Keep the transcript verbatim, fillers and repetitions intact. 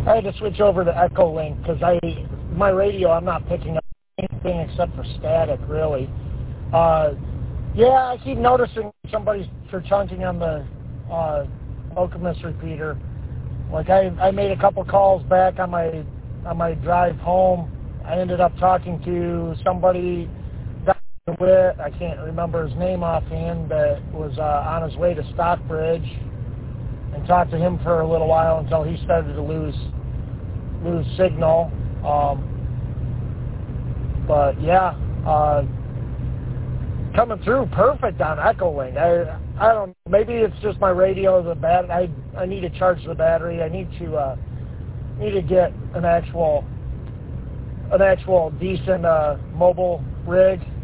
I had to switch over to Echolink because I my radio I'm not picking up anything except for static really. Uh, yeah, I keep noticing somebody's chunking on the uh, Okemos repeater. Like I I made a couple calls back on my on my drive home. I ended up talking to somebody with I can't remember his name offhand that was uh, on his way to Stockbridge, and talked to him for a little while until he started to lose lose signal. Um, but yeah, uh, coming through perfect on Echolink. I I don't maybe it's just my radio. The bat I I need to charge the battery. I need to uh, need to get an actual an actual decent uh, mobile rig.